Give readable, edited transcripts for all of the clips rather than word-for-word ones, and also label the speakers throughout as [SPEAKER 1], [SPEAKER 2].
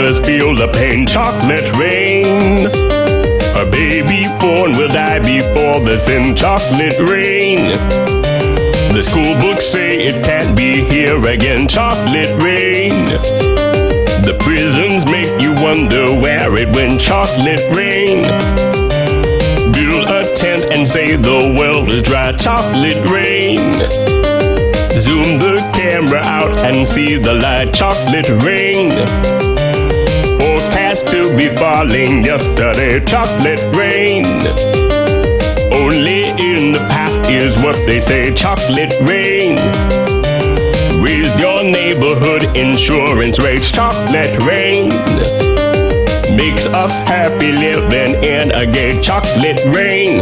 [SPEAKER 1] mothers feel the pain. Chocolate rain. A baby born will die before the sin. Chocolate rain. The school books say it can't be here again. Chocolate rain. The prisons make you wonder where it went. Chocolate rain. Build a tent and say the world is dry. Chocolate rain. Zoom the camera out and see the light. Chocolate rain. Forecast to be falling yesterday. Chocolate rain. Only in the past is what they say. Chocolate rain. Raise your neighborhood insurance rates. Chocolate rain. Makes us happy living in a gay. Chocolate rain.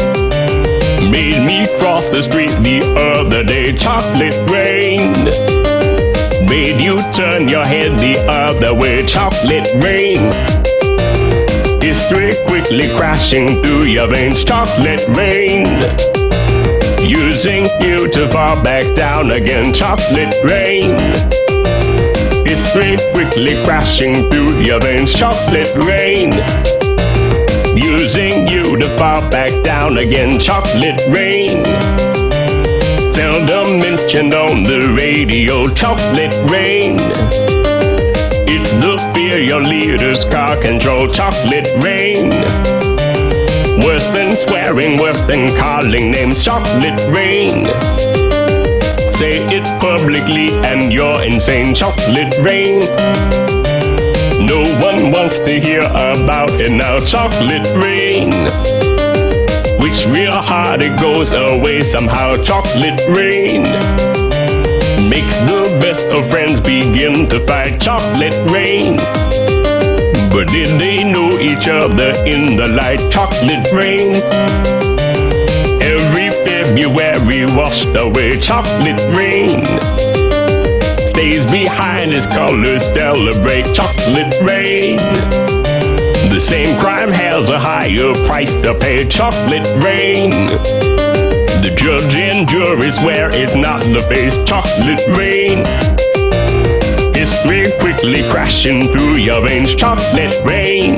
[SPEAKER 1] Made me cross the street the other day. Chocolate rain. Made you turn your head the other way. Chocolate rain. History quickly crashing through your veins. Chocolate rain. Using you to fall back down again. Chocolate rain. History quickly crashing through your veins. Chocolate rain. Using you to fall back down again. Chocolate rain. Seldom mentioned on the radio. Chocolate rain. It's the fear your leaders car control. Chocolate rain. Worse than swearing, worse than calling names. Chocolate rain. Say it publicly and you're insane. Chocolate rain. No one wants to hear about it now. Chocolate rain. Which real hard it goes away somehow. Chocolate rain. Makes the best of friends begin to fight. Chocolate rain. But did they know each other in the light? Chocolate rain. Every February washed away. Chocolate rain. Stays behind as colors celebrate. Chocolate rain. The same crime has a higher price to pay. Chocolate rain. The judge and jury swear it's not the face. Chocolate rain. History quickly crashing through your veins. Chocolate rain.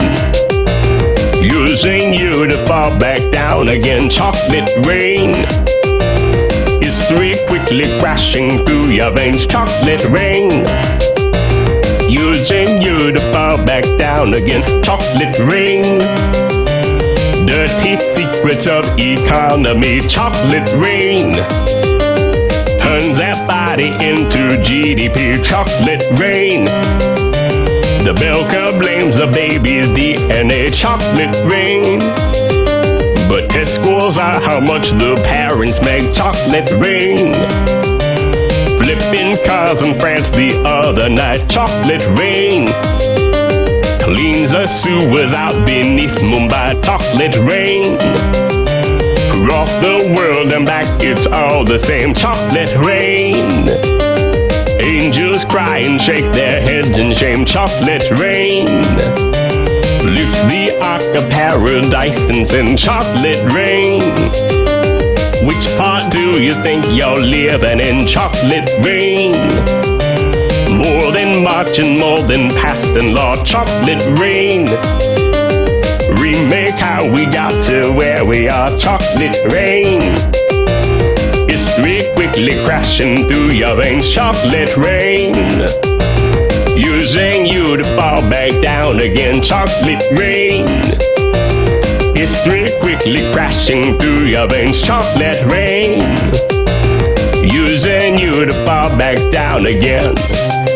[SPEAKER 1] Using you to fall back down again. Chocolate rain. History quickly crashing through your veins. Chocolate rain. Using you to fall back down again. Chocolate rain. Dirty secrets of economy. Chocolate rain. Turns that body into GDP. Chocolate rain. The Belka blames the baby's DNA. Chocolate rain. But test scores are how much the parents make. Chocolate rain. Flipping cars in France the other night. Chocolate rain. Cleans the sewers out beneath Mumbai. Chocolate rain. Across the world and back it's all the same. Chocolate rain. Angels cry and shake their heads in shame. Chocolate rain. Lifts the ark of paradise and sends. Chocolate rain. Which part do you think you're living in? Chocolate rain. More than March and more than past and law. Chocolate rain. Remake how we got to where we are. Chocolate rain. History quickly crashing through your veins. Chocolate rain. Using you to fall back down again. Chocolate rain. History quickly crashing through your veins. Chocolate rain. Using you to fall back down again.